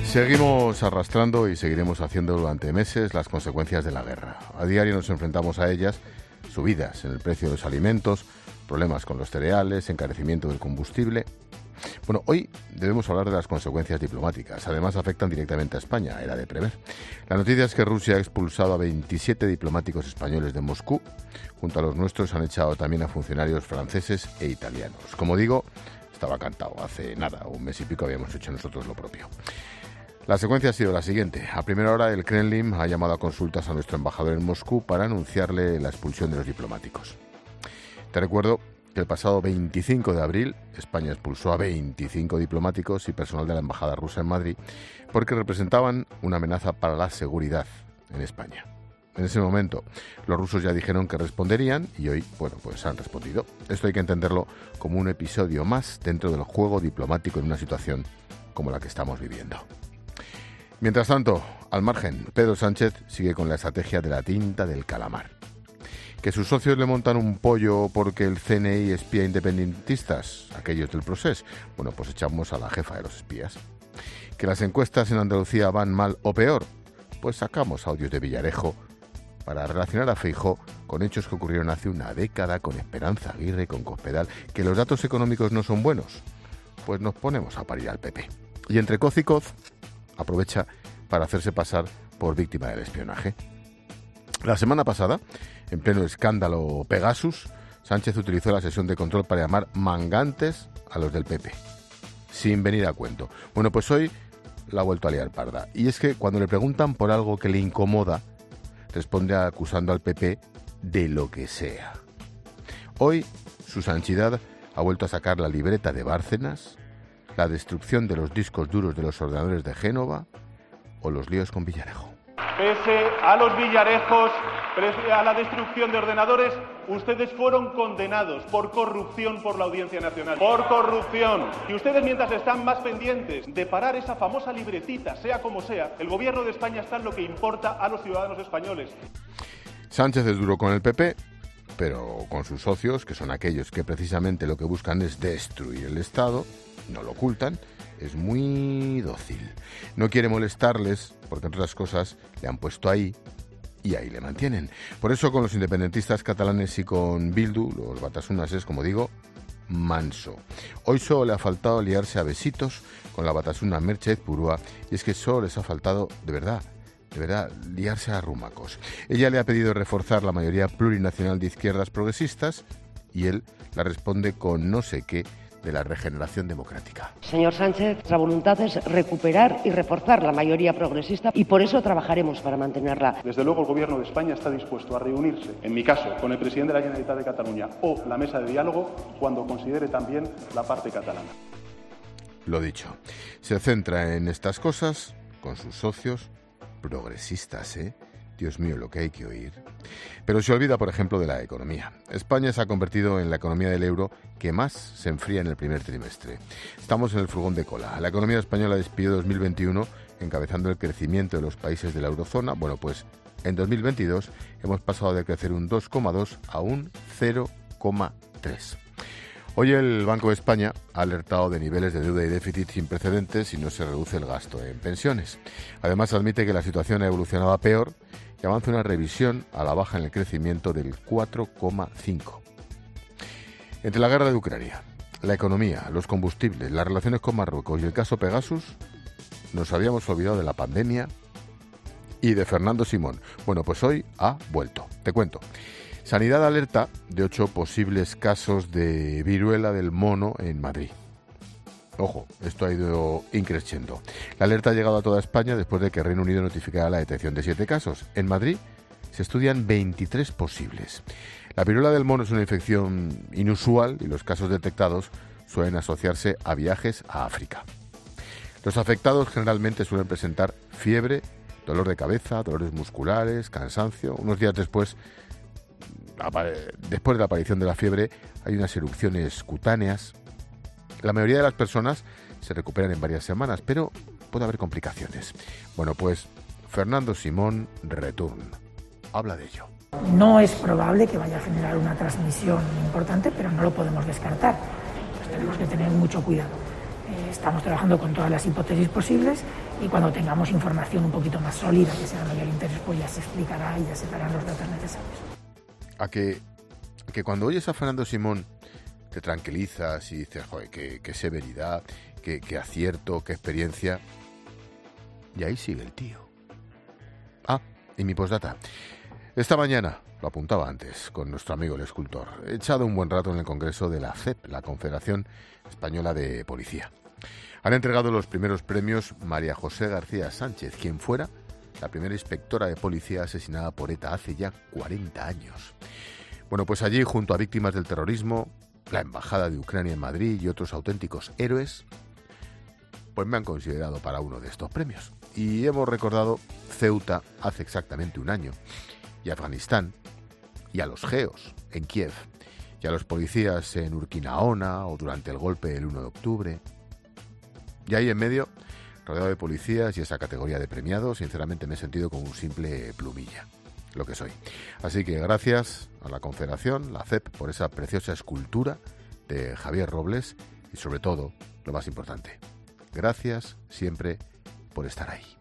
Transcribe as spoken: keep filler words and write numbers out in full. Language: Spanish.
Seguimos arrastrando y seguiremos haciendo durante meses las consecuencias de la guerra. A diario nos enfrentamos a ellas, subidas en el precio de los alimentos, problemas con los cereales, encarecimiento del combustible. Bueno, hoy debemos hablar de las consecuencias diplomáticas. Además, afectan directamente a España, era de prever. La noticia es que Rusia ha expulsado a veintisiete diplomáticos españoles de Moscú. Junto a los nuestros han echado también a funcionarios franceses e italianos. Como digo, estaba cantado. Hace nada, un mes y pico habíamos hecho nosotros lo propio. La secuencia ha sido la siguiente. A primera hora, el Kremlin ha llamado a consultas a nuestro embajador en Moscú para anunciarle la expulsión de los diplomáticos. Te recuerdo que el pasado veinticinco de abril España expulsó a veinticinco diplomáticos y personal de la embajada rusa en Madrid porque representaban una amenaza para la seguridad en España. En ese momento, los rusos ya dijeron que responderían y hoy, bueno, pues han respondido. Esto hay que entenderlo como un episodio más dentro del juego diplomático en una situación como la que estamos viviendo. Mientras tanto, al margen, Pedro Sánchez sigue con la estrategia de la tinta del calamar. Que sus socios le montan un pollo porque el C N I espía independentistas, aquellos del Procés, bueno, pues echamos a la jefa de los espías. Que las encuestas en Andalucía van mal o peor, pues sacamos audios de Villarejo para relacionar a Feijóo con hechos que ocurrieron hace una década con Esperanza Aguirre, con Cospedal. Que los datos económicos no son buenos, pues nos ponemos a parir al P P. Y entre coz y coz, aprovecha para hacerse pasar por víctima del espionaje. La semana pasada, en pleno escándalo Pegasus, Sánchez utilizó la sesión de control para llamar mangantes a los del P P, sin venir a cuento. Bueno, pues hoy la ha vuelto a liar parda. Y es que cuando le preguntan por algo que le incomoda, responde acusando al P P de lo que sea. Hoy, su santidad ha vuelto a sacar la libreta de Bárcenas, la destrucción de los discos duros de los ordenadores de Génova o los líos con Villarejo. Pese a los Villarejos, pese a la destrucción de ordenadores, ustedes fueron condenados por corrupción por la Audiencia Nacional. Por corrupción. Y ustedes, mientras están más pendientes de parar esa famosa libretita, sea como sea, el gobierno de España está en lo que importa a los ciudadanos españoles. Sánchez es duro con el P P, pero con sus socios, que son aquellos que precisamente lo que buscan es destruir el Estado, no lo ocultan, es muy dócil. No quiere molestarles porque, entre otras cosas, le han puesto ahí y ahí le mantienen. Por eso, con los independentistas catalanes y con Bildu, los batasunas, es, como digo, manso. Hoy solo le ha faltado liarse a besitos con la batasuna Merche Purúa, y es que solo les ha faltado, de verdad, de verdad, liarse a rumacos. Ella le ha pedido reforzar la mayoría plurinacional de izquierdas progresistas y él la responde con no sé qué de la regeneración democrática. Señor Sánchez, nuestra voluntad es recuperar y reforzar la mayoría progresista y por eso trabajaremos para mantenerla. Desde luego el Gobierno de España está dispuesto a reunirse, en mi caso, con el presidente de la Generalitat de Cataluña o la mesa de diálogo cuando considere también la parte catalana. Lo dicho, se centra en estas cosas con sus socios progresistas, ¿eh? Dios mío, lo que hay que oír. Pero se olvida, por ejemplo, de la economía. España se ha convertido en la economía del euro que más se enfría en el primer trimestre. Estamos en el furgón de cola. La economía española despidió dos mil veintiuno encabezando el crecimiento de los países de la eurozona. Bueno, pues en dos mil veintidós hemos pasado de crecer un dos coma dos a un cero coma tres. Hoy el Banco de España ha alertado de niveles de deuda y déficit sin precedentes si no se reduce el gasto en pensiones. Además, admite que la situación ha evolucionado a peor y avanza una revisión a la baja en el crecimiento del cuatro coma cinco. Entre la guerra de Ucrania, la economía, los combustibles, las relaciones con Marruecos y el caso Pegasus, nos habíamos olvidado de la pandemia y de Fernando Simón. Bueno, pues hoy ha vuelto. Te cuento. Sanidad alerta de ocho posibles casos de viruela del mono en Madrid. Ojo, esto ha ido increciendo. La alerta ha llegado a toda España después de que Reino Unido notificara la detección de siete casos. En Madrid se estudian veintitrés posibles. La viruela del mono es una infección inusual y los casos detectados suelen asociarse a viajes a África. Los afectados generalmente suelen presentar fiebre, dolor de cabeza, dolores musculares, cansancio. Unos días después, después de la aparición de la fiebre, hay unas erupciones cutáneas. La mayoría de las personas se recuperan en varias semanas, pero puede haber complicaciones. Bueno, pues Fernando Simón Return habla de ello. No es probable que vaya a generar una transmisión importante, pero no lo podemos descartar. Pues tenemos que tener mucho cuidado. Eh, estamos trabajando con todas las hipótesis posibles y cuando tengamos información un poquito más sólida, que sea de mayor interés, pues ya se explicará y ya se darán los datos necesarios. A que, a que cuando oyes a Fernando Simón te tranquilizas y dices, joder, qué, qué severidad, qué, qué acierto, qué experiencia. Y ahí sigue el tío. Ah, y mi postdata. Esta mañana, lo apuntaba antes, con nuestro amigo el escultor, he echado un buen rato en el Congreso de la C E P, la Confederación Española de Policía. Han entregado los primeros premios María José García Sánchez, quien fuera la primera inspectora de policía asesinada por ETA hace ya cuarenta años. Bueno, pues allí, junto a víctimas del terrorismo, la Embajada de Ucrania en Madrid y otros auténticos héroes, pues me han considerado para uno de estos premios. Y hemos recordado Ceuta hace exactamente un año, y Afganistán, y a los geos en Kiev, y a los policías en Urquinaona o durante el golpe del uno de octubre. Y ahí en medio, rodeado de policías y esa categoría de premiados, sinceramente me he sentido como un simple plumilla, lo que soy. Así que gracias a la Confederación, la C E P, por esa preciosa escultura de Javier Robles y sobre todo, lo más importante, gracias siempre por estar ahí.